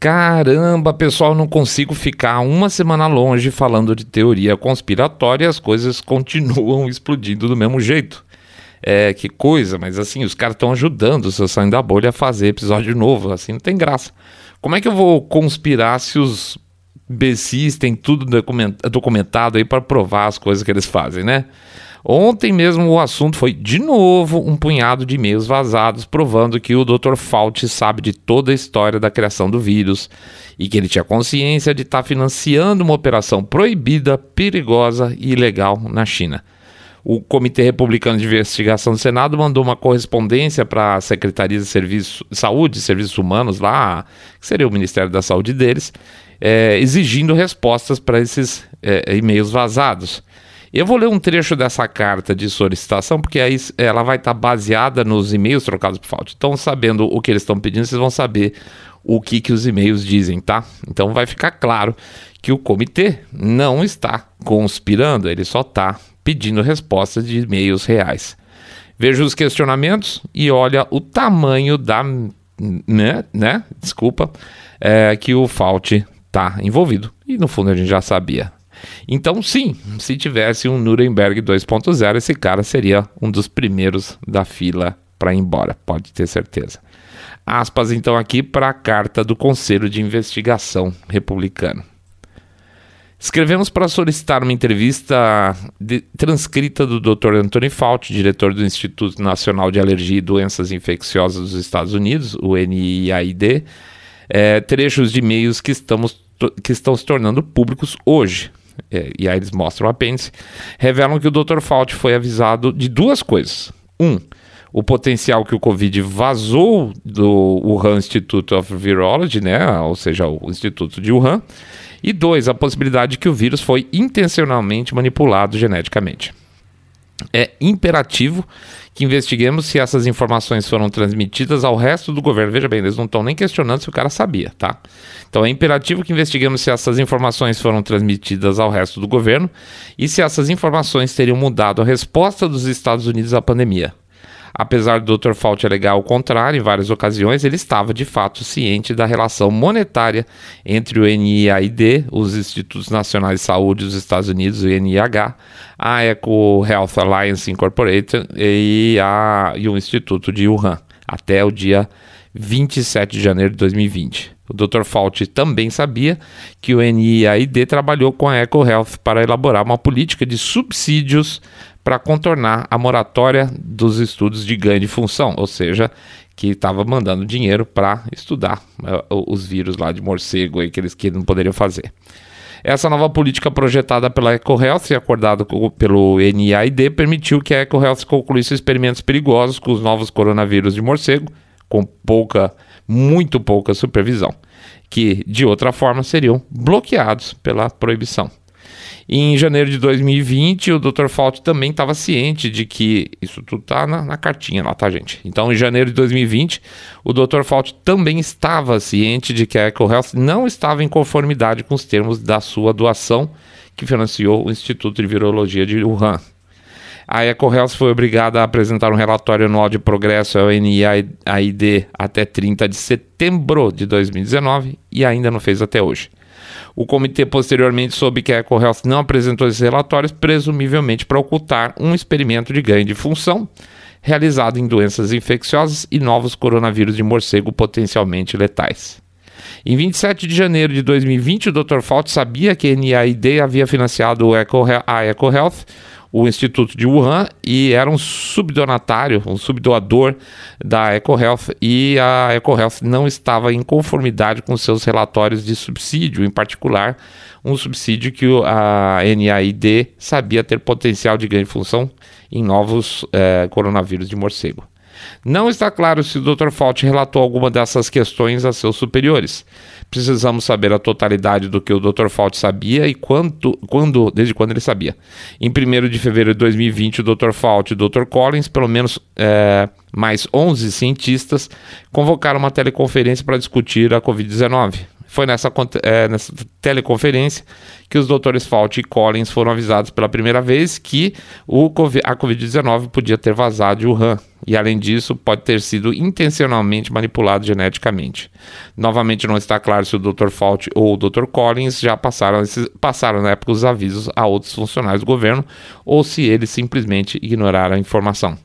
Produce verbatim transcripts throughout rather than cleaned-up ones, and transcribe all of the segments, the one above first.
Caramba, pessoal, não consigo ficar uma semana longe falando de teoria conspiratória e as coisas continuam explodindo do mesmo jeito. É, que coisa, mas assim, os caras estão ajudando o seu Saindo da Bolha a fazer episódio novo, assim, não tem graça. Como é que eu vou conspirar se os imbecis têm tudo documentado aí para provar as coisas que eles fazem, né? Ontem mesmo o assunto foi, de novo, um punhado de e-mails vazados provando que o doutor Fauci sabe de toda a história da criação do vírus e que ele tinha consciência de estar financiando uma operação proibida, perigosa e ilegal na China. O Comitê Republicano de Investigação do Senado mandou uma correspondência para a Secretaria de Serviço, Saúde e Serviços Humanos, lá, que seria o Ministério da Saúde deles, é, exigindo respostas para esses é, e-mails vazados. Eu vou ler um trecho dessa carta de solicitação, porque aí ela vai estar baseada nos e-mails trocados por Fauci. Então, sabendo o que eles estão pedindo, vocês vão saber o que, que os e-mails dizem, tá? Então vai ficar claro que o comitê não está conspirando, ele só está pedindo respostas de e-mails reais. Veja os questionamentos e olha o tamanho da... né, né? Desculpa, é, que o Fauci está envolvido. E no fundo a gente já sabia. Então sim, se tivesse um Nuremberg dois ponto zero, esse cara seria um dos primeiros da fila para ir embora, pode ter certeza. Aspas então aqui para a carta do Conselho de Investigação Republicano. Escrevemos para solicitar uma entrevista de, transcrita do doutor Anthony Fauci, diretor do Instituto Nacional de Alergia e Doenças Infecciosas dos Estados Unidos, o N I A I D, é, trechos de e-mails que, estamos, que estão se tornando públicos hoje. É, e aí eles mostram o apêndice, revelam que o doutor Fauci foi avisado de duas coisas. Um, o potencial que o Covid vazou do Wuhan Institute of Virology, né, ou seja, o Instituto de Wuhan. E dois, a possibilidade de que o vírus foi intencionalmente manipulado geneticamente. É imperativo que investiguemos se essas informações foram transmitidas ao resto do governo. Veja bem, eles não estão nem questionando se o cara sabia, tá? Então é imperativo que investiguemos se essas informações foram transmitidas ao resto do governo e se essas informações teriam mudado a resposta dos Estados Unidos à pandemia. Apesar do doutor Fauci alegar o contrário, em várias ocasiões, ele estava de fato ciente da relação monetária entre o N I A I D, os Institutos Nacionais de Saúde dos Estados Unidos, o N I H, a Eco Health Alliance Incorporated e, a, e o Instituto de Wuhan, até o dia vinte e sete de janeiro de dois mil e vinte. O doutor Fauci também sabia que o N I A I D trabalhou com a Eco Health para elaborar uma política de subsídios para contornar a moratória dos estudos de ganho de função, ou seja, que estava mandando dinheiro para estudar uh, os vírus lá de morcego aí, que eles que não poderiam fazer. Essa nova política projetada pela EcoHealth e acordada pelo N I A I D permitiu que a EcoHealth concluísse experimentos perigosos com os novos coronavírus de morcego, com pouca, muito pouca supervisão, que de outra forma seriam bloqueados pela proibição. Em janeiro de dois mil e vinte, o doutor Fauci também estava ciente de que... Isso tudo está na, na cartinha lá, tá, gente? Então, em janeiro de dois mil e vinte, o doutor Fauci também estava ciente de que a EcoHealth não estava em conformidade com os termos da sua doação que financiou o Instituto de Virologia de Wuhan. A EcoHealth foi obrigada a apresentar um relatório anual de progresso ao N I A I D até trinta de setembro de dois mil e dezenove e ainda não fez até hoje. O comitê posteriormente soube que a EcoHealth não apresentou esses relatórios, presumivelmente para ocultar um experimento de ganho de função realizado em doenças infecciosas e novos coronavírus de morcego potencialmente letais. Em vinte e sete de janeiro de dois mil e vinte, o doutor Fauci sabia que a N I A I D havia financiado a EcoHealth, o Instituto de Wuhan, e era um subdonatário, um subdoador da EcoHealth, e a EcoHealth não estava em conformidade com seus relatórios de subsídio, em particular um subsídio que a N I A I D sabia ter potencial de ganho de função em novos eh, coronavírus de morcego. Não está claro se o doutor Fauci relatou alguma dessas questões a seus superiores. Precisamos saber a totalidade do que o doutor Fauci sabia e quanto, quando, desde quando ele sabia. Em primeiro de fevereiro de dois mil e vinte, o doutor Fauci e o doutor Collins, pelo menos é, mais onze cientistas, convocaram uma teleconferência para discutir a covid dezenove. Foi nessa, é, nessa teleconferência que os doutores Fauci e Collins foram avisados pela primeira vez que o, a covid dezenove podia ter vazado de Wuhan. E, além disso, pode ter sido intencionalmente manipulado geneticamente. Novamente, não está claro se o doutor Fauci ou o doutor Collins já passaram, esses, passaram na época os avisos a outros funcionários do governo ou se eles simplesmente ignoraram a informação.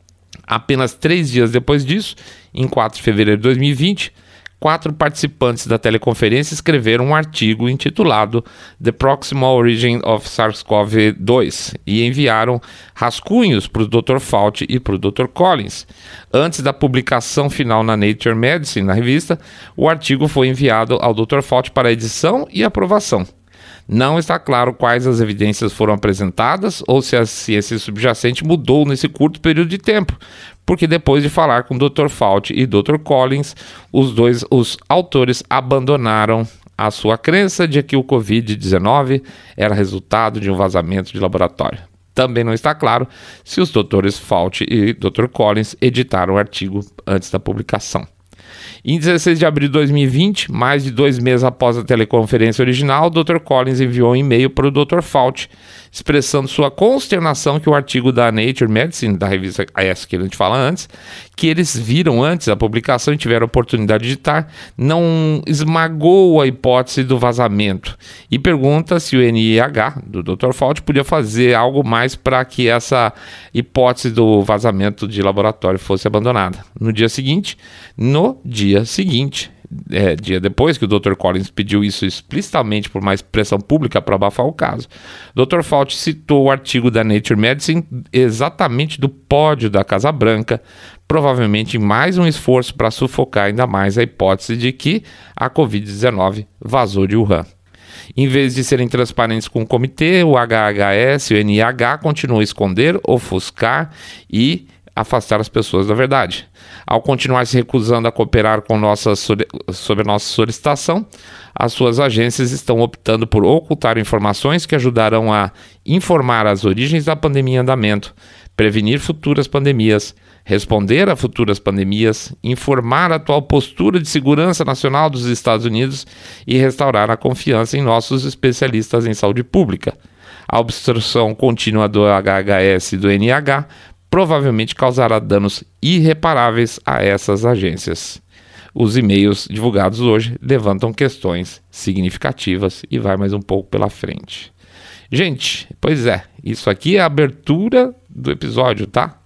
Apenas três dias depois disso, em quatro de fevereiro de dois mil e vinte, quatro participantes da teleconferência escreveram um artigo intitulado The Proximal Origin of SARS-CoV dois e enviaram rascunhos para o doutor Fauci e para o doutor Collins. Antes da publicação final na Nature Medicine, na revista, o artigo foi enviado ao doutor Fauci para edição e aprovação. Não está claro quais as evidências foram apresentadas ou se a ciência subjacente mudou nesse curto período de tempo, porque depois de falar com o doutor Fauci e doutor Collins, os dois os autores abandonaram a sua crença de que o covid dezenove era resultado de um vazamento de laboratório. Também não está claro se os doutores Fauci e doutor Collins editaram o artigo antes da publicação. Em dezesseis de abril de dois mil e vinte, mais de dois meses após a teleconferência original, o doutor Collins enviou um e-mail para o doutor Fauci, expressando sua consternação que o artigo da Nature Medicine, da revista essa que a gente fala antes, que eles viram antes da publicação e tiveram a oportunidade de editar, não esmagou a hipótese do vazamento. E pergunta se o N I H, do doutor Fauci, podia fazer algo mais para que essa hipótese do vazamento de laboratório fosse abandonada. No dia seguinte, no dia seguinte, É, dia depois que o doutor Collins pediu isso explicitamente por mais pressão pública para abafar o caso, o doutor Fauci citou o artigo da Nature Medicine exatamente do pódio da Casa Branca, provavelmente em mais um esforço para sufocar ainda mais a hipótese de que a covid dezenove vazou de Wuhan. Em vez de serem transparentes com o comitê, o H H S e o N I H continuam a esconder, ofuscar e afastar as pessoas da verdade. Ao continuar se recusando a cooperar com nossa, sobre a nossa solicitação, as suas agências estão optando por ocultar informações que ajudarão a informar as origens da pandemia em andamento, prevenir futuras pandemias, responder a futuras pandemias, informar a atual postura de segurança nacional dos Estados Unidos e restaurar a confiança em nossos especialistas em saúde pública. A obstrução contínua do H H S e do N I H provavelmente causará danos irreparáveis a essas agências. Os e-mails divulgados hoje levantam questões significativas e vai mais um pouco pela frente. Gente, pois é, isso aqui é a abertura do episódio, tá?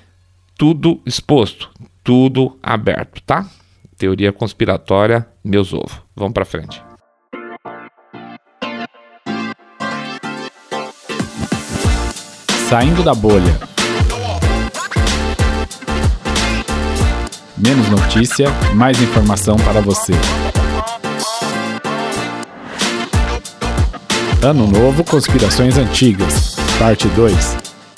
Tudo exposto, tudo aberto, tá? Teoria conspiratória, meus ovos. Vamos pra frente. Saindo da bolha. Menos notícia, mais informação para você. Ano Novo, Conspirações Antigas, parte dois.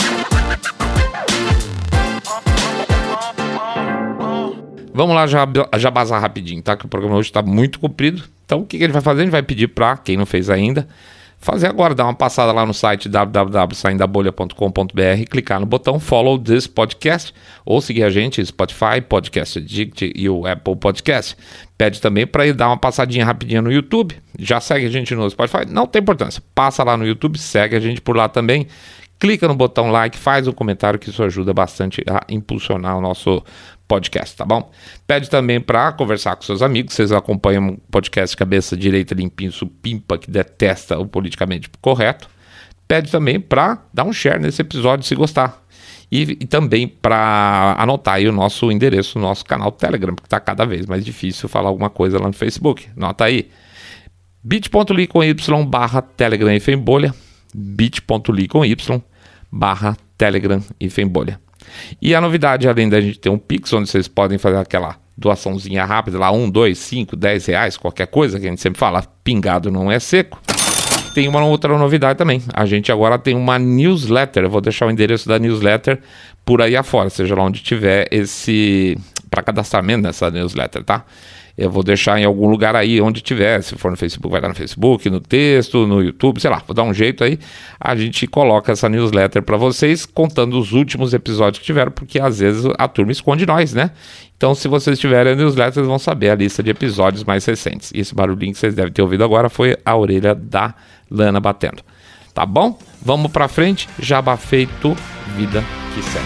Vamos lá já, já bazar rapidinho, tá? Que o programa hoje está muito comprido. Então o que, que ele vai fazer? Ele vai pedir para quem não fez ainda fazer agora, dar uma passada lá no site w w w ponto saindo da bolha ponto com ponto b r, clicar no botão Follow This Podcast ou seguir a gente Spotify, Podcast Addict e o Apple Podcast. Pede também para ir dar uma passadinha rapidinha no YouTube. Já segue a gente no Spotify? Não tem importância. Passa lá no YouTube, segue a gente por lá também. Clica no botão like, faz um comentário que isso ajuda bastante a impulsionar o nosso podcast, tá bom? Pede também para conversar com seus amigos. Vocês acompanham o podcast Cabeça Direita Limpinho Supimpa, que detesta o politicamente correto. Pede também para dar um share nesse episódio se gostar. E, e também para anotar aí o nosso endereço, o nosso canal Telegram, porque está cada vez mais difícil falar alguma coisa lá no Facebook. Anota aí. bit.ly com y barra Telegram e Fembolha. bit.ly com y barra Telegram e Fembolha. E a novidade, além da gente ter um Pix, onde vocês podem fazer aquela doaçãozinha rápida, lá um, dois, cinco, dez reais, qualquer coisa, que a gente sempre fala, pingado não é seco. Tem uma outra novidade também. A gente agora tem uma newsletter. Eu vou deixar o endereço da newsletter por aí afora, seja lá onde tiver esse... para cadastramento nessa newsletter, tá? Eu vou deixar em algum lugar aí, onde tiver. Se for no Facebook, vai dar no Facebook, no texto, no YouTube, sei lá, vou dar um jeito aí. A gente coloca essa newsletter para vocês, contando os últimos episódios que tiveram, porque às vezes a turma esconde nós, né? Então, se vocês tiverem a newsletter, vocês vão saber a lista de episódios mais recentes. E esse barulhinho que vocês devem ter ouvido agora foi a orelha da Lana batendo. Tá bom? Vamos pra frente. Jabá feito, vida que segue.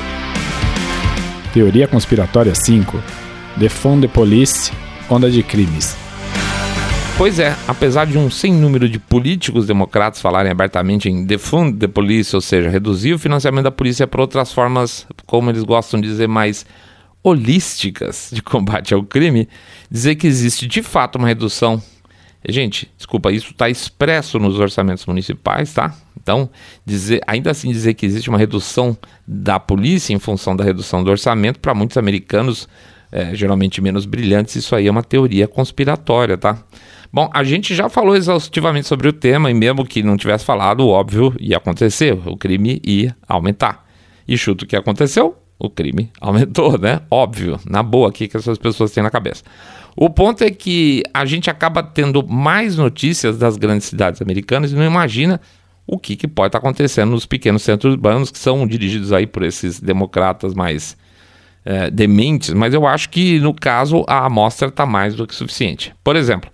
Teoria Conspiratória cinco. Defund the Police, onda de crimes. Pois é, apesar de um sem número de políticos democratas falarem abertamente em defund the police, ou seja, reduzir o financiamento da polícia para outras formas, como eles gostam de dizer, mais holísticas de combate ao crime, dizer que existe de fato uma redução. Gente, desculpa, isso está expresso nos orçamentos municipais, tá? Então, dizer, ainda assim dizer que existe uma redução da polícia em função da redução do orçamento, para muitos americanos, é, geralmente menos brilhantes, isso aí é uma teoria conspiratória, tá? Bom, a gente já falou exaustivamente sobre o tema, e mesmo que não tivesse falado, o óbvio ia acontecer, o crime ia aumentar. E chuta o que aconteceu? O crime aumentou, né? Óbvio, na boa aqui que essas pessoas têm na cabeça. O ponto é que a gente acaba tendo mais notícias das grandes cidades americanas e não imagina o que, que pode estar acontecendo nos pequenos centros urbanos que são dirigidos aí por esses democratas mais é, dementes, mas eu acho que no caso a amostra está mais do que suficiente. Por exemplo,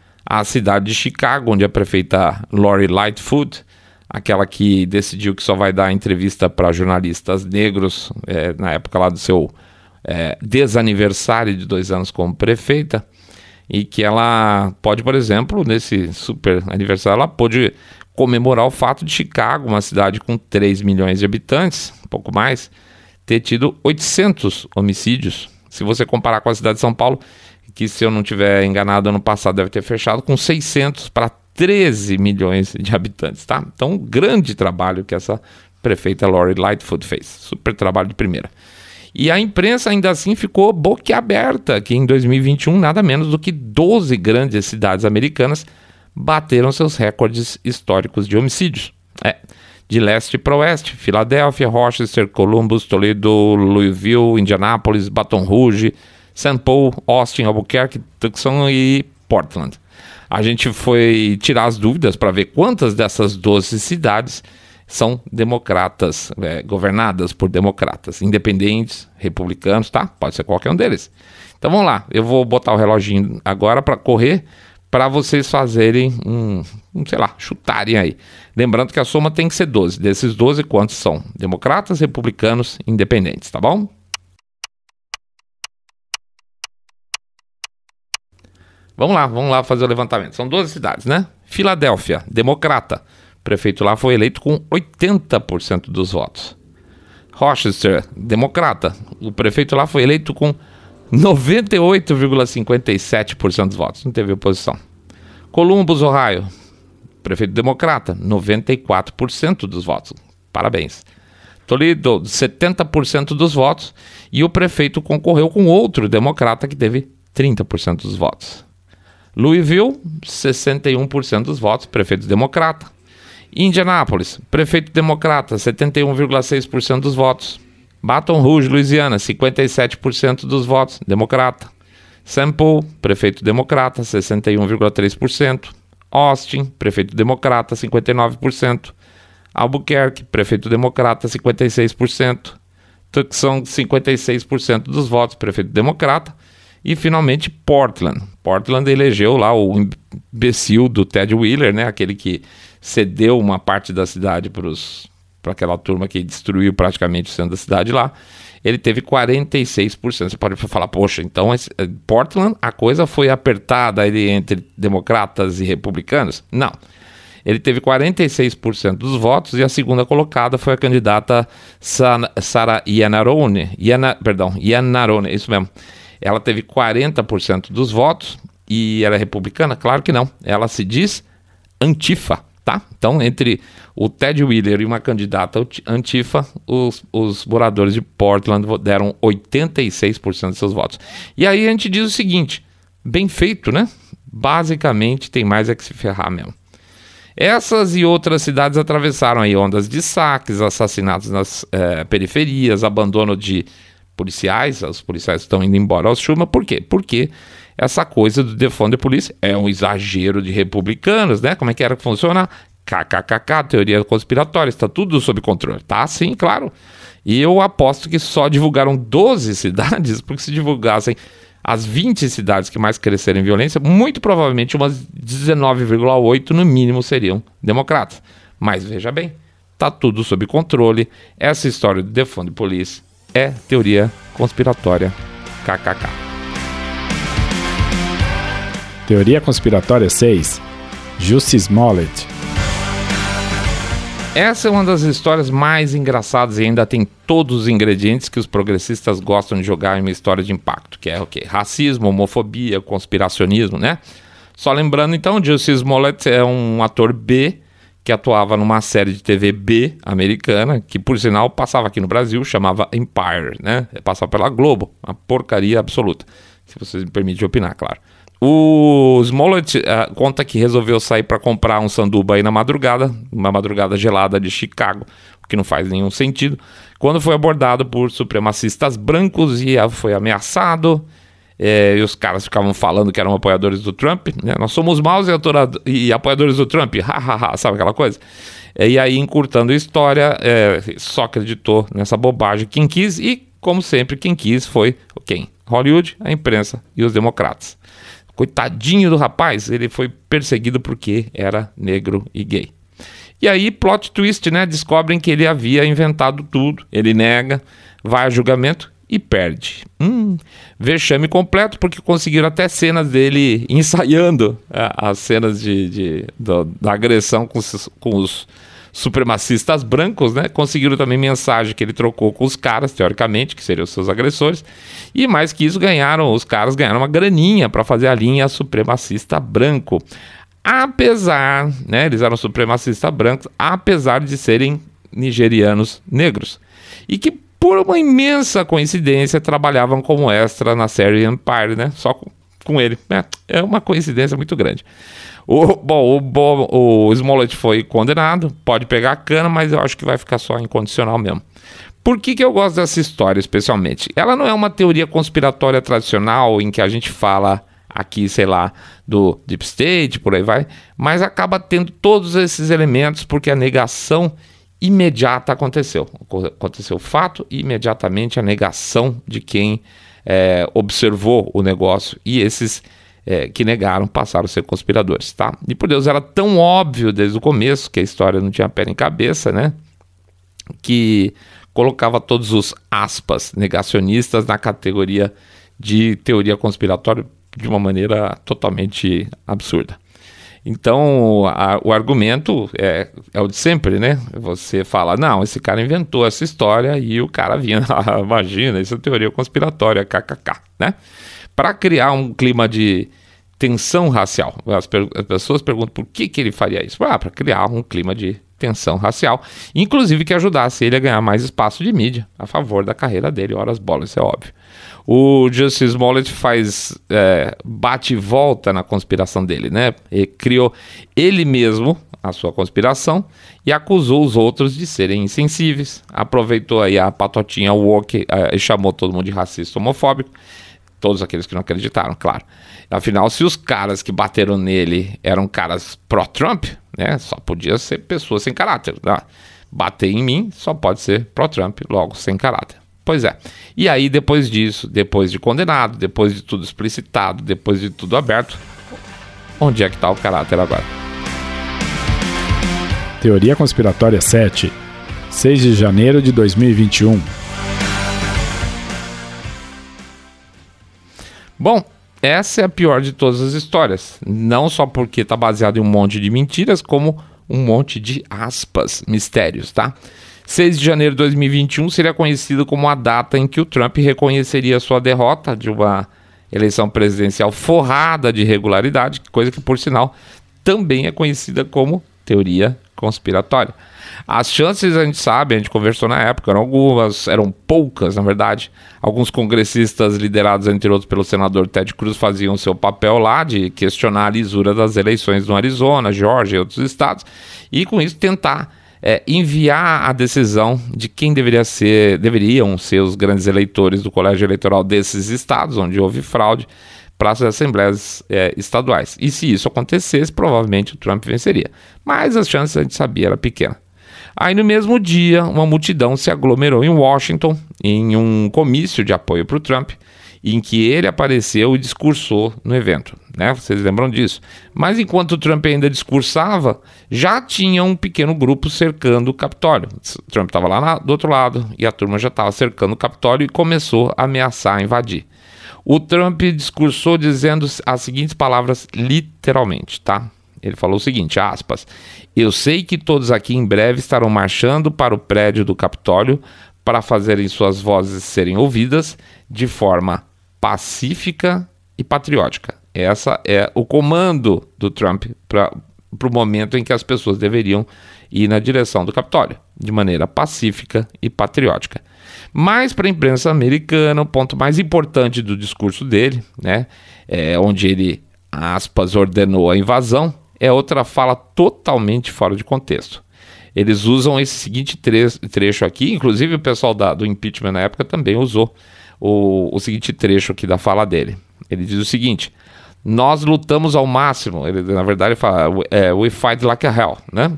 a cidade de Chicago, onde a prefeita Lori Lightfoot, aquela que decidiu que só vai dar entrevista para jornalistas negros, é, na época lá do seu é, desaniversário de dois anos como prefeita, e que ela pode, por exemplo, nesse super aniversário, ela pôde comemorar o fato de Chicago, uma cidade com três milhões de habitantes, um pouco mais, ter tido oitocentos homicídios. Se você comparar com a cidade de São Paulo, que, se eu não estiver enganado, ano passado deve ter fechado com seiscentos para treze milhões de habitantes, tá? Então, um grande trabalho que essa prefeita Lori Lightfoot fez. Super trabalho de primeira. E a imprensa ainda assim ficou boquiaberta, que em dois mil e vinte e um, nada menos do que doze grandes cidades americanas bateram seus recordes históricos de homicídios. É, de leste para oeste: Filadélfia, Rochester, Columbus, Toledo, Louisville, Indianápolis, Baton Rouge, Saint Paul, Austin, Albuquerque, Tucson e Portland. A gente foi tirar as dúvidas para ver quantas dessas doze cidades são democratas, é, governadas por democratas, independentes, republicanos, tá? Pode ser qualquer um deles. Então vamos lá, eu vou botar o reloginho agora para correr, para vocês fazerem um, um, sei lá, chutarem aí. Lembrando que a soma tem que ser doze. Desses doze, quantos são democratas, republicanos, independentes, tá bom? Vamos lá, vamos lá fazer o levantamento. São doze cidades, né? Filadélfia, democrata. O prefeito lá foi eleito com oitenta por cento dos votos. Rochester, democrata. O prefeito lá foi eleito com noventa e oito vírgula cinquenta e sete por cento dos votos. Não teve oposição. Columbus, Ohio. Prefeito democrata, noventa e quatro por cento dos votos. Parabéns. Toledo, setenta por cento dos votos. E o prefeito concorreu com outro democrata que teve trinta por cento dos votos. Louisville, sessenta e um por cento dos votos, prefeito democrata. Indianápolis, prefeito democrata, setenta e um vírgula seis por cento dos votos. Baton Rouge, Louisiana, cinquenta e sete por cento dos votos, democrata. Saint Paul, prefeito democrata, sessenta e um vírgula três por cento. Austin, prefeito democrata, cinquenta e nove por cento. Albuquerque, prefeito democrata, cinquenta e seis por cento. Tucson, cinquenta e seis por cento dos votos, prefeito democrata. E, finalmente, Portland. Portland elegeu lá o imbecil do Ted Wheeler, né? Aquele que cedeu uma parte da cidade para aquela turma que destruiu praticamente o centro da cidade lá. Ele teve quarenta e seis por cento. Você pode falar, poxa, então esse, Portland, a coisa foi apertada ali entre democratas e republicanos? Não. Ele teve quarenta e seis por cento dos votos e a segunda colocada foi a candidata Sarah Iannarone. Iana, perdão, Iannarone, isso mesmo. Ela teve quarenta por cento dos votos e ela é republicana? Claro que não. Ela se diz Antifa, tá? Então, entre o Ted Wheeler e uma candidata Antifa, os, os moradores de Portland deram oitenta e seis por cento de seus votos. E aí a gente diz o seguinte, bem feito, né? Basicamente, tem mais é que se ferrar mesmo. Essas e outras cidades atravessaram aí ondas de saques, assassinatos nas eh, periferias, abandono de policiais, os policiais estão indo embora aos chuma. Por quê? Porque essa coisa do defund the police é um exagero de republicanos, né? Como é que era que funciona? K K K K, teoria conspiratória, está tudo sob controle. Tá, sim, claro. E eu aposto que só divulgaram doze cidades, porque se divulgassem as vinte cidades que mais cresceram em violência, muito provavelmente umas dezenove vírgula oito no mínimo seriam democratas. Mas veja bem, tá tudo sob controle. Essa história do Defund the Police é teoria conspiratória. K K K. Teoria conspiratória seis. Jussie Smollett. Essa é uma das histórias mais engraçadas e ainda tem todos os ingredientes que os progressistas gostam de jogar em uma história de impacto, que é o quê? Racismo, homofobia, conspiracionismo, né? Só lembrando então, Jussie Smollett é um ator B que atuava numa série de T V B americana, que por sinal passava aqui no Brasil, chamava Empire, né? Passava pela Globo, uma porcaria absoluta, se vocês me permitem opinar, claro. O Smollett uh, conta que resolveu sair para comprar um sanduba aí na madrugada, uma madrugada gelada de Chicago, o que não faz nenhum sentido, quando foi abordado por supremacistas brancos e uh, foi ameaçado, é, e os caras ficavam falando que eram apoiadores do Trump, né? Nós somos maus e, atora- e apoiadores do Trump, hahaha, sabe aquela coisa? E aí, encurtando a história, é, só acreditou nessa bobagem quem quis, e como sempre, quem quis foi quem? Hollywood, a imprensa e os democratas. Coitadinho do rapaz, ele foi perseguido porque era negro e gay. E aí, plot twist, né? Descobrem que ele havia inventado tudo. Ele nega, vai a julgamento e perde. Hum, vexame completo, porque conseguiram até cenas dele ensaiando é, as cenas de, de, da, da agressão com os, com os supremacistas brancos, né? Conseguiram também mensagem que ele trocou com os caras, teoricamente, que seriam os seus agressores, e mais que isso, ganharam, os caras ganharam uma graninha para fazer a linha supremacista branco, apesar, né, eles eram supremacistas brancos, apesar de serem nigerianos negros, e que por uma imensa coincidência trabalhavam como extra na série Empire, né, só com, com ele, é, é uma coincidência muito grande. O, bom, o, o Smollett foi condenado, pode pegar a cana, mas eu acho que vai ficar só incondicional mesmo. Por que que eu gosto dessa história especialmente? Ela não é uma teoria conspiratória tradicional em que a gente fala aqui, sei lá, do Deep State, por aí vai, mas acaba tendo todos esses elementos porque a negação imediata aconteceu. Aconteceu o fato e imediatamente a negação de quem é, observou o negócio, e esses É, que negaram passaram a ser conspiradores, tá? E por Deus, era tão óbvio desde o começo que a história não tinha pé nem cabeça, né? Que colocava todos os aspas negacionistas na categoria de teoria conspiratória de uma maneira totalmente absurda. Então, a, o argumento é, é o de sempre, né? Você fala, não, esse cara inventou essa história, e o cara vinha, ah, imagina, isso é teoria conspiratória, kkk, né? Para criar um clima de tensão racial. As, per- as pessoas perguntam por que, que ele faria isso. Ah, para criar um clima de tensão racial, inclusive que ajudasse ele a ganhar mais espaço de mídia a favor da carreira dele. Ora as bolas, isso é óbvio. O Jussie Smollett faz é, bate e volta na conspiração dele, né? Ele criou ele mesmo a sua conspiração e acusou os outros de serem insensíveis. Aproveitou aí a patotinha woke é, e chamou todo mundo de racista homofóbico. Todos aqueles que não acreditaram, claro. Afinal, se os caras que bateram nele eram caras pró-Trump, né, só podia ser pessoas sem caráter. Né? Bater em mim só pode ser pró-Trump, logo sem caráter. Pois é. E aí, depois disso, depois de condenado, depois de tudo explicitado, depois de tudo aberto, onde é que está o caráter agora? Teoria conspiratória sete. seis de janeiro de dois mil e vinte e um. Bom, essa é a pior de todas as histórias, não só porque está baseado em um monte de mentiras, como um monte de aspas, mistérios, tá? seis de janeiro de dois mil e vinte e um seria conhecido como a data em que o Trump reconheceria sua derrota de uma eleição presidencial forrada de irregularidade, coisa que, por sinal, também é conhecida como teoria conspiratória. As chances, a gente sabe, a gente conversou na época, eram algumas, eram poucas, na verdade. Alguns congressistas liderados, entre outros, pelo senador Ted Cruz, faziam seu papel lá de questionar a lisura das eleições no Arizona, Geórgia e outros estados, e com isso tentar é, enviar a decisão de quem deveria ser, deveriam ser os grandes eleitores do colégio eleitoral desses estados, onde houve fraude, para as assembleias é, estaduais. E se isso acontecesse, provavelmente o Trump venceria. Mas as chances, a gente sabia, era pequena. Aí no mesmo dia, uma multidão se aglomerou em Washington, em um comício de apoio para o Trump, em que ele apareceu e discursou no evento, né? Vocês lembram disso? Mas enquanto o Trump ainda discursava, já tinha um pequeno grupo cercando o Capitólio. O Trump estava lá na, do outro lado e a turma já estava cercando o Capitólio e começou a ameaçar invadir. O Trump discursou dizendo as seguintes palavras literalmente, tá? Ele falou o seguinte, aspas, eu sei que todos aqui em breve estarão marchando para o prédio do Capitólio para fazerem suas vozes serem ouvidas de forma pacífica e patriótica. Essa é o comando do Trump para o momento em que as pessoas deveriam ir na direção do Capitólio, de maneira pacífica e patriótica. Mas para a imprensa americana, o ponto mais importante do discurso dele, né, é onde ele, aspas, ordenou a invasão, é outra fala totalmente fora de contexto. Eles usam esse seguinte tre- trecho aqui, inclusive o pessoal da, do impeachment na época também usou o, o seguinte trecho aqui da fala dele. Ele diz o seguinte, nós lutamos ao máximo, ele na verdade fala, é, we fight like a hell, né?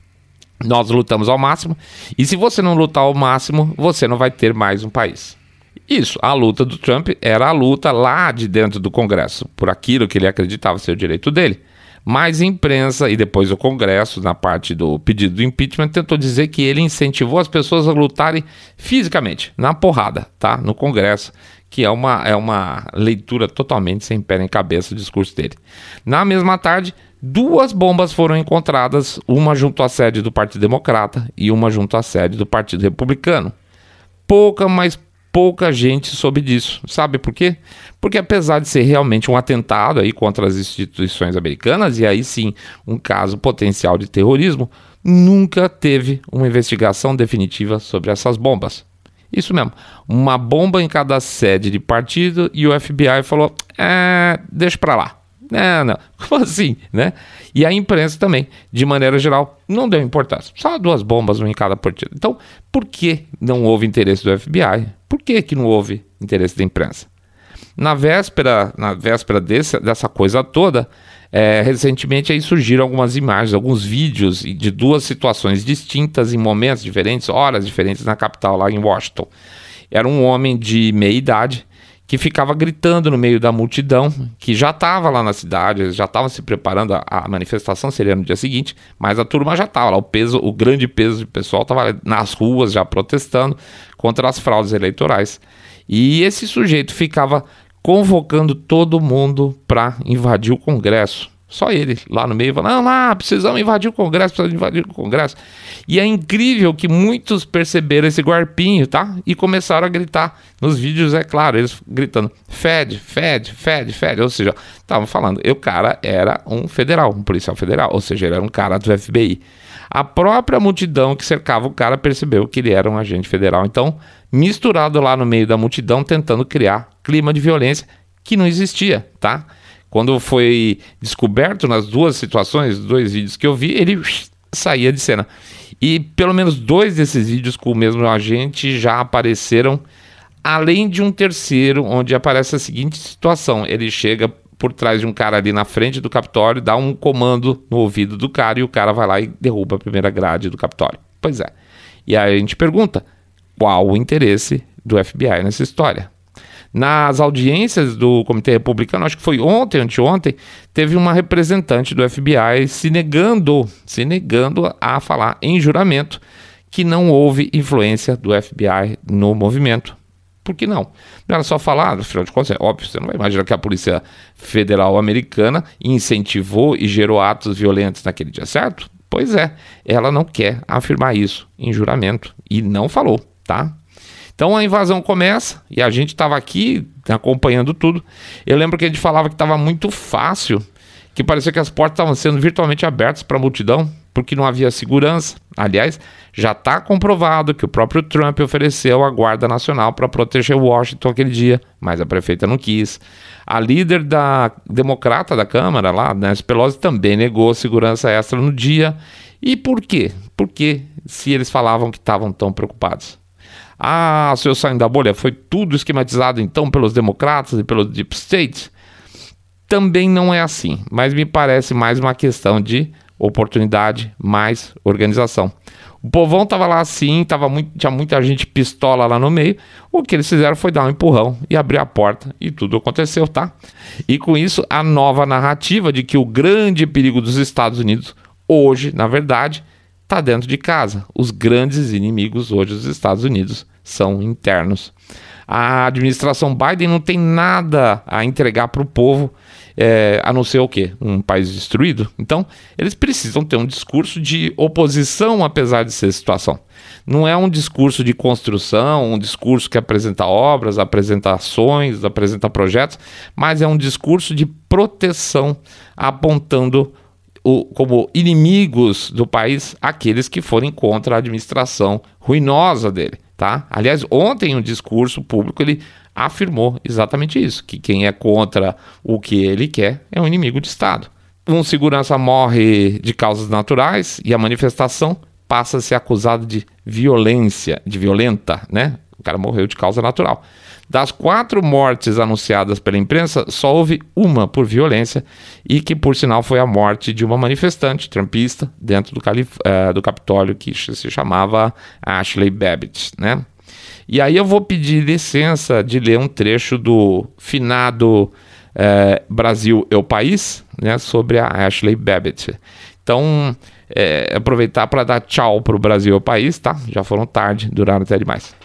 Nós lutamos ao máximo, e se você não lutar ao máximo, você não vai ter mais um país. Isso, a luta do Trump era a luta lá de dentro do Congresso, por aquilo que ele acreditava ser o direito dele. Mas a imprensa e depois o Congresso, na parte do pedido do impeachment, tentou dizer que ele incentivou as pessoas a lutarem fisicamente, na porrada, tá? No Congresso, que é uma, é uma leitura totalmente sem pé nem cabeça do discurso dele. Na mesma tarde, duas bombas foram encontradas, uma junto à sede do Partido Democrata e uma junto à sede do Partido Republicano. Pouca, mas pouca gente soube disso. Sabe por quê? Porque apesar de ser realmente um atentado aí contra as instituições americanas, e aí sim um caso potencial de terrorismo, nunca teve uma investigação definitiva sobre essas bombas. Isso mesmo, uma bomba em cada sede de partido e o F B I falou, é, deixa pra lá. Não, não, como assim, né? E a imprensa também, de maneira geral, não deu importância. Só duas bombas em cada partido. Então, por que não houve interesse do F B I? Por que que não houve interesse da imprensa? Na véspera, na véspera desse, dessa coisa toda, é, recentemente aí surgiram algumas imagens, alguns vídeos de duas situações distintas em momentos diferentes, horas diferentes na capital, lá em Washington. Era um homem de meia idade que ficava gritando no meio da multidão, que já estava lá na cidade, eles já estavam se preparando, a, a manifestação seria no dia seguinte, mas a turma já estava lá, o peso, o grande peso do pessoal estava nas ruas já protestando contra as fraudes eleitorais. E esse sujeito ficava convocando todo mundo para invadir o Congresso. Só ele, lá no meio, falando, não, lá, precisamos invadir o Congresso, precisamos invadir o Congresso. E é incrível que muitos perceberam esse guarpinho, tá? E começaram a gritar. Nos vídeos, é claro, eles gritando, Fed, Fed, Fed, Fed. Ou seja, estavam falando, o cara era um federal, um policial federal. Ou seja, ele era um cara do F B I. A própria multidão que cercava o cara percebeu que ele era um agente federal. Então, misturado lá no meio da multidão, tentando criar clima de violência que não existia, tá? Quando foi descoberto nas duas situações, dois vídeos que eu vi, ele saía de cena. E pelo menos dois desses vídeos com o mesmo agente já apareceram, além de um terceiro, onde aparece a seguinte situação. Ele chega por trás de um cara ali na frente do Capitólio, dá um comando no ouvido do cara e o cara vai lá e derruba a primeira grade do Capitólio. Pois é. E aí a gente pergunta, qual o interesse do F B I nessa história? Nas audiências do Comitê Republicano, acho que foi ontem, anteontem, teve uma representante do F B I se negando, se negando a falar em juramento que não houve influência do F B I no movimento. Por que não? Não era só falar, afinal de contas, é óbvio, você não vai imaginar que a Polícia Federal Americana incentivou e gerou atos violentos naquele dia, certo? Pois é, ela não quer afirmar isso em juramento e não falou, tá? Então a invasão começa e a gente estava aqui acompanhando tudo. Eu lembro que a gente falava que estava muito fácil, que parecia que as portas estavam sendo virtualmente abertas para a multidão, porque não havia segurança. Aliás, já está comprovado que o próprio Trump ofereceu a Guarda Nacional para proteger Washington aquele dia, mas a prefeita não quis. A líder da democrata da Câmara, lá, Nancy Pelosi, também negou segurança extra no dia. E por quê? Por quê, se eles falavam que estavam tão preocupados? Ah, seu saindo da bolha, foi tudo esquematizado então pelos democratas e pelos Deep State? Também não é assim, mas me parece mais uma questão de oportunidade, mais organização. O povão tava lá assim, tava muito, tinha muita gente pistola lá no meio. O que eles fizeram foi dar um empurrão e abrir a porta e tudo aconteceu, tá? E com isso, a nova narrativa de que o grande perigo dos Estados Unidos hoje, na verdade, está dentro de casa. Os grandes inimigos hoje dos Estados Unidos são internos. A administração Biden não tem nada a entregar para o povo, é, a não ser o quê? Um país destruído. Então, eles precisam ter um discurso de oposição, apesar de ser situação. Não é um discurso de construção, um discurso que apresenta obras, apresenta ações, apresenta projetos, mas é um discurso de proteção, apontando o, como inimigos do país aqueles que forem contra a administração ruinosa dele. Tá? Aliás, ontem, um discurso público, ele afirmou exatamente isso, que quem é contra o que ele quer é um inimigo de Estado. Um segurança morre de causas naturais e a manifestação passa a ser acusada de violência, de violenta, né? O cara morreu de causa natural. Das quatro mortes anunciadas pela imprensa, só houve uma por violência e que, por sinal, foi a morte de uma manifestante trumpista dentro do, Calif- uh, do Capitólio que se chamava Ashley Babbitt, né? E aí eu vou pedir licença de ler um trecho do finado uh, Brasil é o País, né, sobre a Ashley Babbitt. Então, é, aproveitar para dar tchau para o Brasil é o País, tá? Já foram tarde, duraram até demais.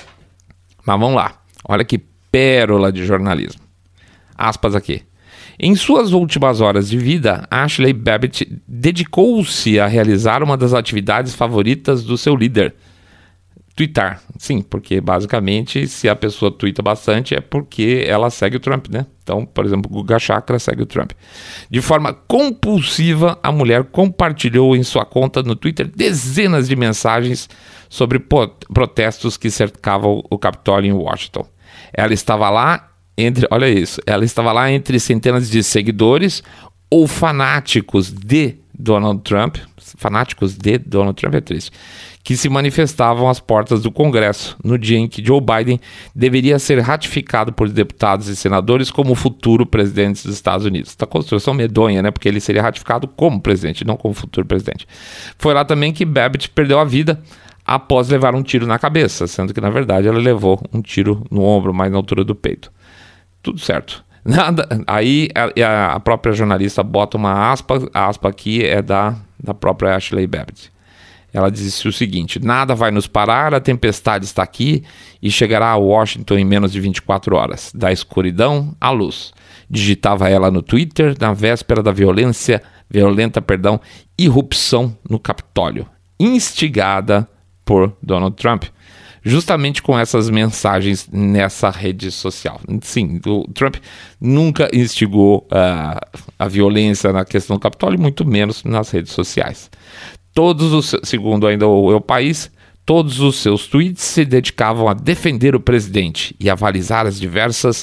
Mas vamos lá. Olha que pérola de jornalismo. Aspas aqui. Em suas últimas horas de vida, Ashley Babbitt dedicou-se a realizar uma das atividades favoritas do seu líder. Twittar. Sim, porque basicamente se a pessoa twitta bastante é porque ela segue o Trump, né? Então, por exemplo, o Guga Chakra segue o Trump. De forma compulsiva, a mulher compartilhou em sua conta no Twitter dezenas de mensagens sobre protestos que cercavam o Capitólio em Washington. Ela estava lá entre, olha isso, ela estava lá entre centenas de seguidores ou fanáticos de Donald Trump, fanáticos de Donald Trump é triste, que se manifestavam às portas do Congresso no dia em que Joe Biden deveria ser ratificado por deputados e senadores como futuro presidente dos Estados Unidos. Essa construção medonha, né? Porque ele seria ratificado como presidente, não como futuro presidente. Foi lá também que Babbitt perdeu a vida após levar um tiro na cabeça, sendo que, na verdade, ela levou um tiro no ombro, mais na altura do peito. Tudo certo. Nada. Aí a, a própria jornalista bota uma aspa, a aspa aqui é da, da própria Ashley Babbitt. Ela disse o seguinte: nada vai nos parar, a tempestade está aqui e chegará a Washington em menos de vinte e quatro horas, da escuridão à luz. Digitava ela no Twitter na véspera da violência, violenta, perdão, irrupção no Capitólio, instigada por Donald Trump, justamente com essas mensagens nessa rede social. Sim, o Trump nunca instigou uh, a violência na questão do Capitólio, muito menos nas redes sociais. Todos os, segundo ainda o El País, todos os seus tweets se dedicavam a defender o presidente e a avalizar as diversas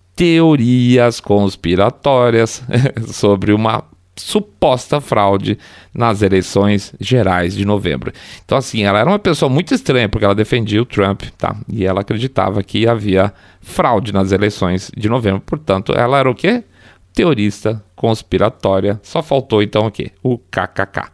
teorias conspiratórias sobre uma suposta fraude nas eleições gerais de novembro. Então, assim, ela era uma pessoa muito estranha, porque ela defendia o Trump, tá? E ela acreditava que havia fraude nas eleições de novembro. Portanto, ela era o quê? Teorista conspiratória. Só faltou, então, o quê? O K K K.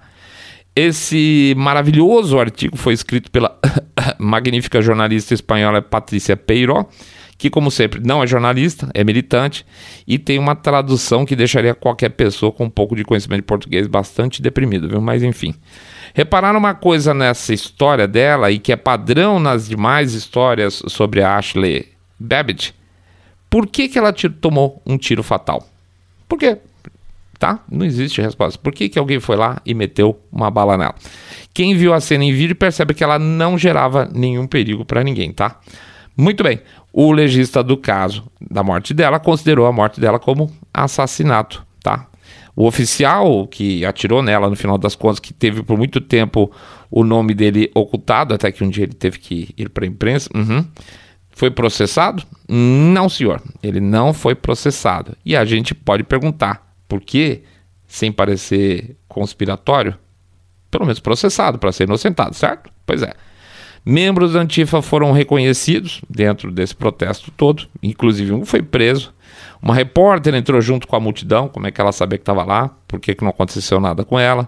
Esse maravilhoso artigo foi escrito pela magnífica jornalista espanhola Patrícia Peiró, que, como sempre, não é jornalista, é militante e tem uma tradução que deixaria qualquer pessoa com um pouco de conhecimento de português bastante deprimido, viu? Mas, enfim. Repararam uma coisa nessa história dela e que é padrão nas demais histórias sobre a Ashley Babbitt? Por que que ela tiro, tomou um tiro fatal? Por quê? Tá? Não existe resposta. Por que que alguém foi lá e meteu uma bala nela? Quem viu a cena em vídeo percebe que ela não gerava nenhum perigo para ninguém, tá? Muito bem. O legista do caso da morte dela considerou a morte dela como assassinato, tá? O oficial que atirou nela, no final das contas, que teve por muito tempo o nome dele ocultado, até que um dia ele teve que ir para a imprensa, uhum, foi processado? Não, senhor. Ele não foi processado. E a gente pode perguntar, por que, sem parecer conspiratório, pelo menos processado para ser inocentado, certo? Pois é. Membros da Antifa foram reconhecidos dentro desse protesto todo, inclusive um foi preso. Uma repórter entrou junto com a multidão, como é que ela sabia que estava lá, por que que não aconteceu nada com ela.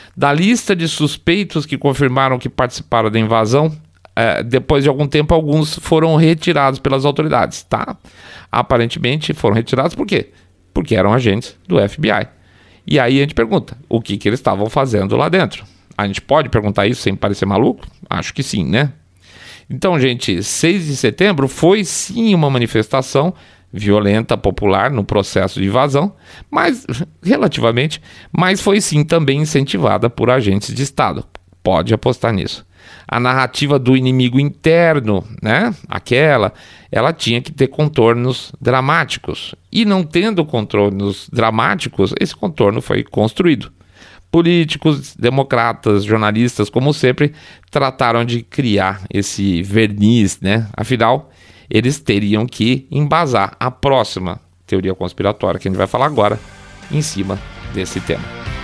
Da lista de suspeitos que confirmaram que participaram da invasão, é, depois de algum tempo, alguns foram retirados pelas autoridades, tá? Aparentemente foram retirados por quê? Porque eram agentes do F B I. E aí a gente pergunta, o que, que eles estavam fazendo lá dentro? A gente pode perguntar isso sem parecer maluco? Acho que sim, né? Então, gente, seis de setembro foi sim uma manifestação violenta, popular, no processo de invasão, mas, relativamente, mas foi sim também incentivada por agentes de Estado. Pode apostar nisso. A narrativa do inimigo interno, né, aquela, ela tinha que ter contornos dramáticos. E não tendo contornos dramáticos, esse contorno foi construído. Políticos, democratas, jornalistas, como sempre, trataram de criar esse verniz, né? Afinal, eles teriam que embasar a próxima teoria conspiratória que a gente vai falar agora em cima desse tema.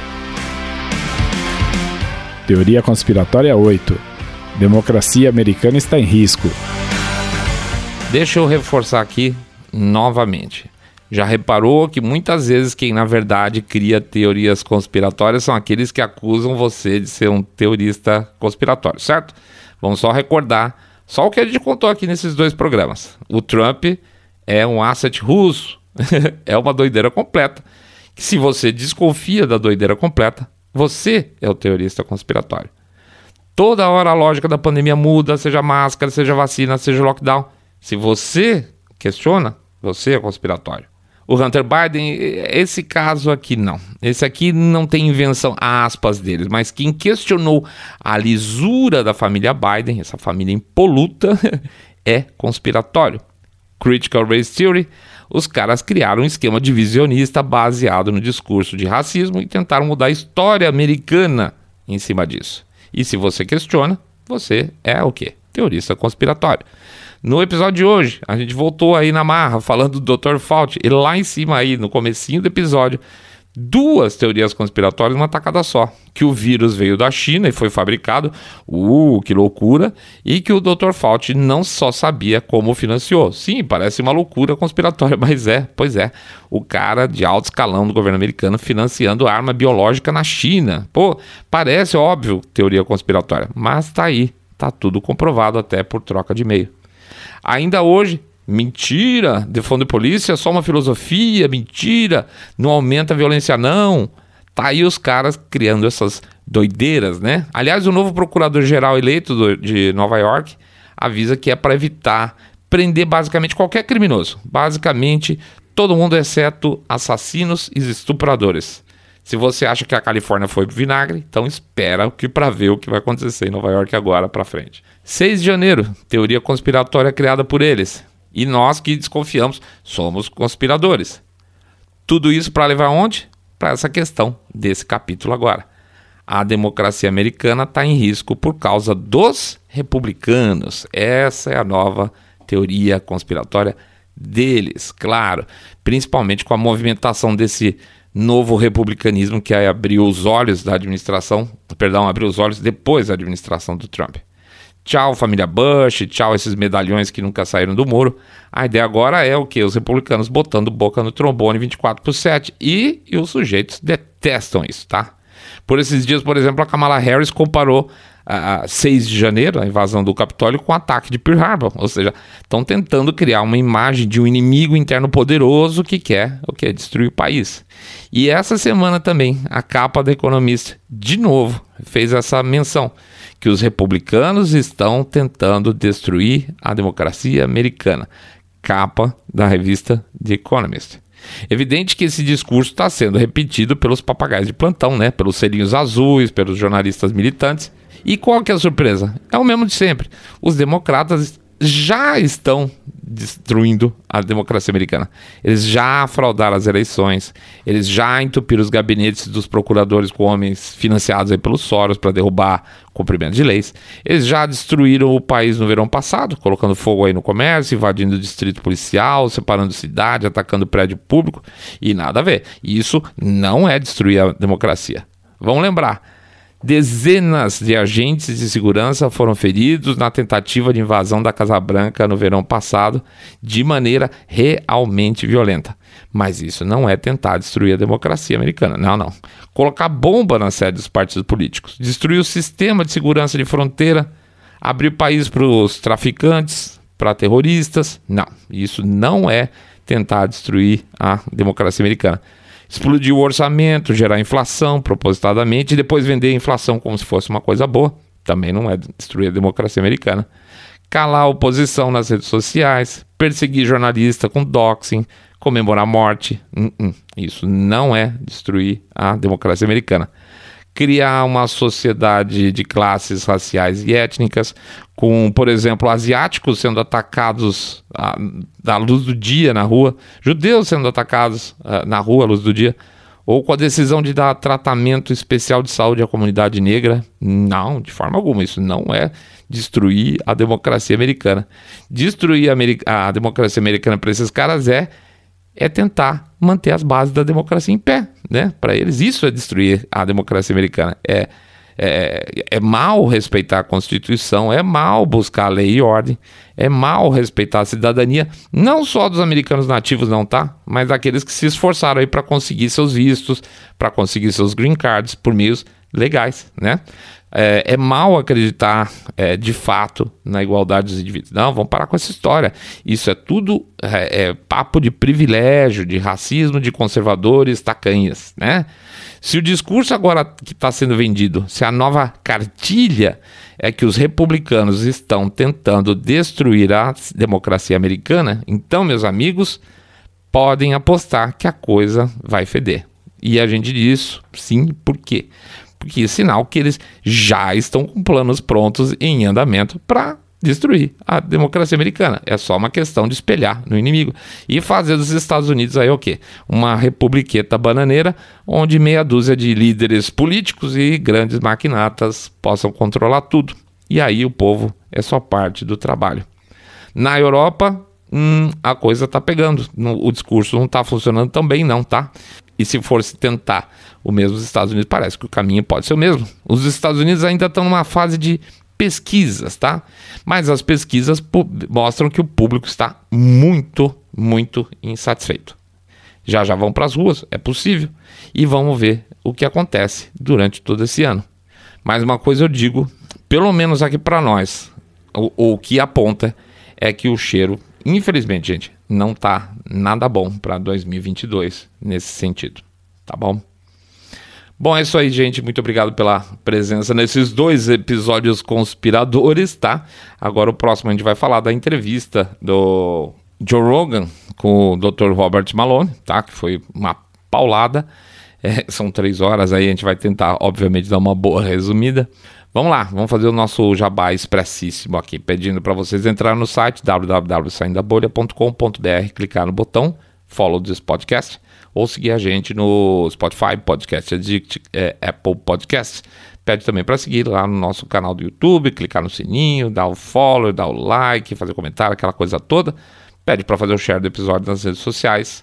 Teoria conspiratória oito. Democracia americana está em risco. Deixa eu reforçar aqui novamente. Já reparou que muitas vezes quem na verdade cria teorias conspiratórias são aqueles que acusam você de ser um teorista conspiratório, certo? Vamos só recordar só o que a gente contou aqui nesses dois programas. O Trump é um asset russo, é uma doideira completa. Que se você desconfia da doideira completa, você é o teorista conspiratório. Toda hora a lógica da pandemia muda, seja máscara, seja vacina, seja lockdown. Se você questiona, você é conspiratório. O Hunter Biden, esse caso aqui não. Esse aqui não tem invenção, aspas, deles. Mas quem questionou a lisura da família Biden, essa família impoluta, é conspiratório. Critical Race Theory, os caras criaram um esquema divisionista baseado no discurso de racismo e tentaram mudar a história americana em cima disso. E se você questiona, você é o quê? Teorista conspiratório. No episódio de hoje, a gente voltou aí na marra, falando do doutor Fauci, e lá em cima aí, no comecinho do episódio, duas teorias conspiratórias numa tacada só. Que o vírus veio da China e foi fabricado, uh, que loucura, e que o doutor Fauci não só sabia como financiou. Sim, parece uma loucura conspiratória, mas é, pois é, o cara de alto escalão do governo americano financiando arma biológica na China. Pô, parece óbvio teoria conspiratória, mas tá aí, tá tudo comprovado até por troca de e-mail. Ainda hoje, mentira, defund the police é só uma filosofia, mentira, não aumenta a violência não. Tá aí os caras criando essas doideiras, né? Aliás, o novo procurador-geral eleito do, de Nova York avisa que é para evitar prender basicamente qualquer criminoso. Basicamente, todo mundo exceto assassinos e estupradores. Se você acha que a Califórnia foi pro vinagre, então espera para ver o que vai acontecer em Nova York agora para frente. seis de janeiro, teoria conspiratória criada por eles. E nós que desconfiamos somos conspiradores. Tudo isso para levar onde? Para essa questão desse capítulo agora. A democracia americana está em risco por causa dos republicanos. Essa é a nova teoria conspiratória deles, claro. Principalmente com a movimentação desse novo republicanismo que aí abriu os olhos da administração, perdão, abriu os olhos depois da administração do Trump. Tchau, família Bush, tchau esses medalhões que nunca saíram do muro. A ideia agora é o quê? Os republicanos botando boca no trombone vinte e quatro por sete. E, e os sujeitos detestam isso, tá? Por esses dias, por exemplo, a Kamala Harris comparou a uh, seis de janeiro, a invasão do Capitólio, com o ataque de Pearl Harbor. Ou seja, estão tentando criar uma imagem de um inimigo interno poderoso que quer o quê? Destruir o país. E essa semana também, a capa da Economist, de novo, fez essa menção, que os republicanos estão tentando destruir a democracia americana. Capa da revista The Economist. Evidente que esse discurso está sendo repetido pelos papagaios de plantão, né? Pelos selinhos azuis, pelos jornalistas militantes. E qual que é a surpresa? É o mesmo de sempre. Os democratas já estão destruindo a democracia americana. Eles já fraudaram as eleições, eles já entupiram os gabinetes dos procuradores com homens financiados aí pelos Soros para derrubar cumprimento de leis. Eles já destruíram o país no verão passado, colocando fogo aí no comércio, invadindo o distrito policial, separando cidade, atacando prédio público, e nada a ver. Isso não é destruir a democracia. Vamos lembrar, Dezenas de agentes de segurança foram feridos na tentativa de invasão da Casa Branca no verão passado, de maneira realmente violenta. Mas isso não é tentar destruir a democracia americana. Não, não. Colocar bomba na sede dos partidos políticos, destruir o sistema de segurança de fronteira, abrir o país para os traficantes, para terroristas. Não, isso não é tentar destruir a democracia americana. Explodir o orçamento, gerar inflação propositadamente e depois vender a inflação como se fosse uma coisa boa, também não é destruir a democracia americana. Calar a oposição nas redes sociais, perseguir jornalista com doxing, comemorar a morte. Uh -uh. Isso não é destruir a democracia americana. Criar uma sociedade de classes raciais e étnicas, com, por exemplo, asiáticos sendo atacados à, à luz do dia na rua, judeus sendo atacados uh, na rua à luz do dia, ou com a decisão de dar tratamento especial de saúde à comunidade negra. Não, de forma alguma, isso não é destruir a democracia americana. Destruir a, a democracia americana para esses caras é é tentar manter as bases da democracia em pé, né? Para eles isso é destruir a democracia americana. É, é, é mal respeitar a Constituição, é mal buscar lei e ordem, é mal respeitar a cidadania, não só dos americanos nativos não, tá? Mas daqueles que se esforçaram aí para conseguir seus vistos, para conseguir seus green cards por meios legais, né? É, é mal acreditar é, de fato na igualdade dos indivíduos. Não, vamos parar com essa história. Isso é tudo é, é, papo de privilégio, de racismo, de conservadores, tacanhas, né? Se o discurso agora que está sendo vendido, se a nova cartilha é que os republicanos estão tentando destruir a democracia americana, então, meus amigos, podem apostar que a coisa vai feder. E a gente diz sim, por quê? Porque é sinal que eles já estão com planos prontos em andamento para destruir a democracia americana. É só uma questão de espelhar no inimigo e fazer dos Estados Unidos aí o quê? Uma republiqueta bananeira onde meia dúzia de líderes políticos e grandes maquinatas possam controlar tudo. E aí o povo é só parte do trabalho. Na Europa, hum, a coisa está pegando. O discurso não está funcionando tão bem não, tá? E se for se tentar o mesmo dos Estados Unidos, parece que o caminho pode ser o mesmo. Os Estados Unidos ainda estão numa fase de pesquisas, tá? Mas as pesquisas mostram que o público está muito, muito insatisfeito. Já já vão para as ruas, é possível. E vamos ver o que acontece durante todo esse ano. Mais uma coisa eu digo, pelo menos aqui para nós, o, o que aponta é que o cheiro, infelizmente, gente, não tá nada bom para dois mil e vinte e dois nesse sentido, tá bom? Bom, é isso aí, gente. Muito obrigado pela presença nesses dois episódios conspiradores, tá? Agora o próximo a gente vai falar da entrevista do Joe Rogan com o doutor Robert Malone, tá? Que foi uma paulada. É, são três horas aí, a gente vai tentar, obviamente, dar uma boa resumida. Vamos lá, vamos fazer o nosso jabá expressíssimo aqui, pedindo para vocês entrarem no site w w w ponto saindo da bolha ponto com ponto b r, clicar no botão Follow this podcast, ou seguir a gente no Spotify, Podcast Addict, é, Apple Podcasts. Pede também para seguir lá no nosso canal do YouTube, clicar no sininho, dar o follow, dar o like, fazer comentário, aquela coisa toda. Pede para fazer o share do episódio nas redes sociais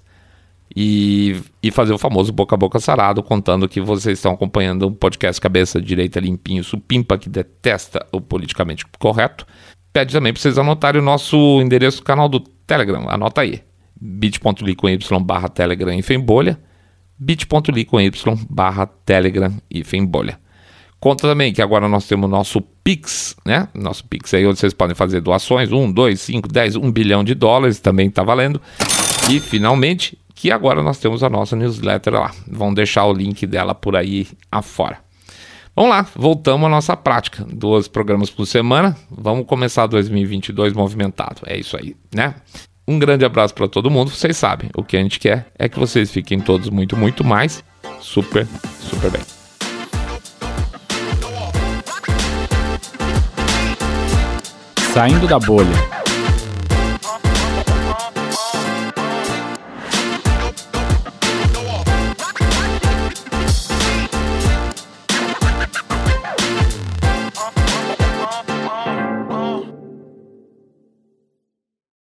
e, e fazer o famoso boca a boca sarado, contando que vocês estão acompanhando um podcast cabeça direita limpinho, supimpa, que detesta o politicamente correto. Pede também para vocês anotarem o nosso endereço do canal do Telegram, anota aí. bit.ly com y barra telegram hífen bolha, bit.ly com y barra telegram hífen bolha. Conta também que agora nós temos nosso Pix, né? Nosso Pix aí onde vocês podem fazer doações, um, dois, cinco, dez, um bilhão de dólares, também está valendo. E finalmente, que agora nós temos a nossa newsletter lá. Vão deixar o link dela por aí afora. Vamos lá, voltamos à nossa prática. Dois programas por semana. Vamos começar dois mil e vinte e dois movimentado. É isso aí, né? Um grande abraço para todo mundo. Vocês sabem, o que a gente quer é que vocês fiquem todos muito, muito mais super, super bem. Saindo da bolha.